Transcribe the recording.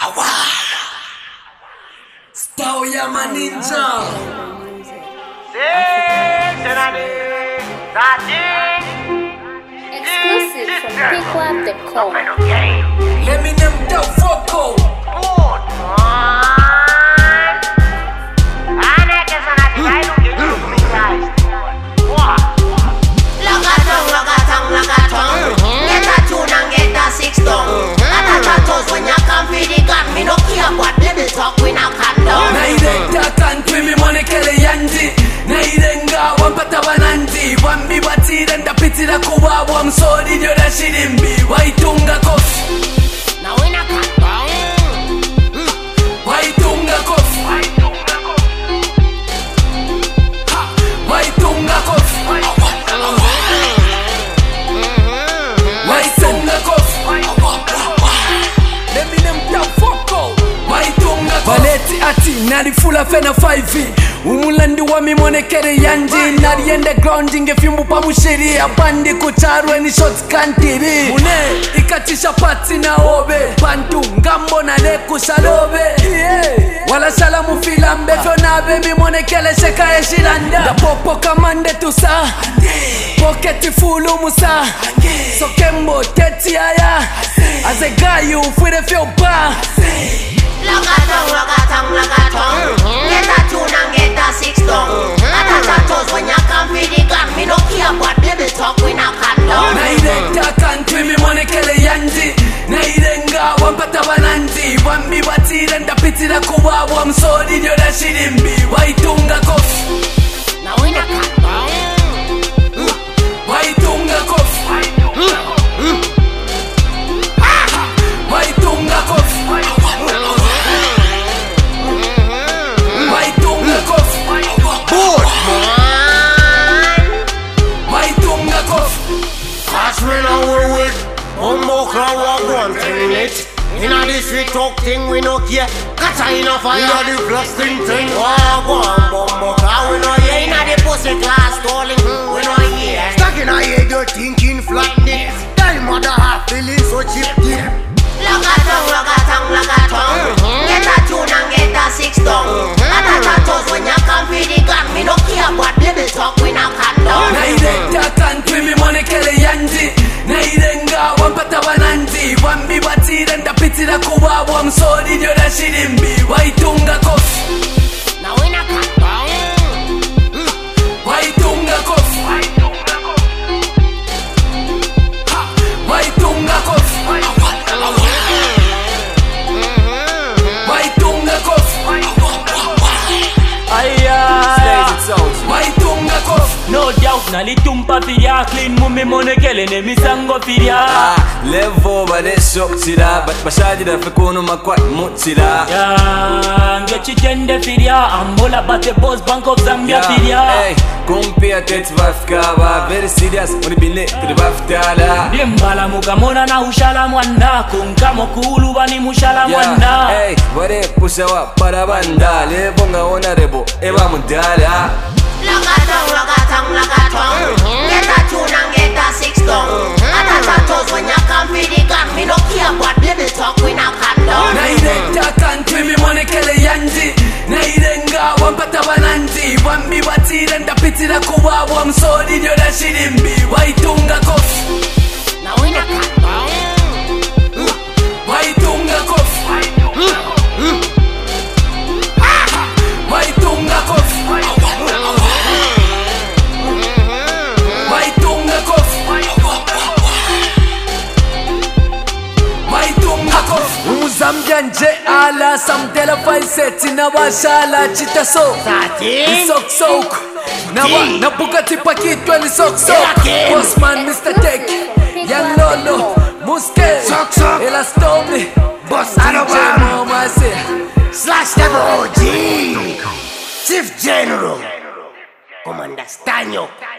Stoya Maninja. Exclusive from PickWap.com. Let me name the vocal. Get a tune and get a 6 down. At a toes when you come for the gun. Me no care what little talk we now cut down. Naireka country mi mone kele yanji. Nairenga wampata bananji. Wambi batira ndapitira kuwabu. I'm sorry nyoda shirimbi. Waitunga kofi. Now we not cut down. Waitunga kofi. Waitunga kofi. Baleti ati nalifula fena 5 umulandi wa mimonekere yanji nali underground ngefyumbu pa mushiri abandi kucharwe ni shots kantiri mune ikatisha pati na obe pantu ngambo na leku salobe wala salamu filambe fyonabe mimonekele sheka eshiranda da popo kamande tusa pocket fulu musa sokembo teti aya azegayu fwire fyoba Logatong. Get a tune and get a 6 down. At a toes when you come for the gun. Me no care what little talk we now cut down. Naireka country mi mone kele yanji. Nairenga wampata bananji. Wambi batira ndapitira kuwabu. I'm sorry nyoda shirimbi. Waitunga kofi. Now we not cut down. Waitunga kofi. Waitunga kofi. Inna the street talk thing we no care. Catcha inna fire. Inna the blasting thing. Bumbo car we no hear. Inna the pussy class calling we no hear. Stuck inna here you thinking flat nick. Tell mother half feeling so cheap deep. Logatong. Get a tune and get a 6 down. At a toes when you come for the gun. Me no care what little talk we now cut down. Naireka country mi mone kele yanji. Nairenga wampata bananji. Wambi batira ndapitira kuwabu. I'm sorry nyoda shirimbi. Waitunga kofi. Now we not cut down. Waitunga kofi. Waitunga kofi. Waitunga kofi. Waitunga kofi. No doubt, nalitumpa firia clean mumi monekele ne misango firia. Levo badesokira but bashadira fekuno makwat mutsira. Ngechitende firia ambola bate boss Bank of Zambia firia. Hey, kumpia tetvafkaba very serious unibile tribaftala. Dimbala mukamona na ushala mwanda kunkamo kulu bani mushala mwanda. Hey, wale kusawa para banda levo ngaona rebo eba mudala. Logatong. Get a tune and get a 6 down. At a toes when you come for the gun. Me no care what little talk we now cut down. Naireka country mi mone kele yanji. Nairenga wampata bananji. Wambi batira ndapitira kuwabu. I'm sorry nyoda shirimbi. Waitunga kofi. Now we not cut down. Waitunga kofi. Waitunga kofi. Waitunga kofi. Waitunga kofi. Umuzambia nje ala samtela faiseti na washala chitaso. Sok. Na Bugatti pakitwa ni sok. Bossman Mr. Tech. Young Lolo. Muske. Ela Stormy. Boss DJ Mama say. Slash the OG Chief General Commander Stanyo.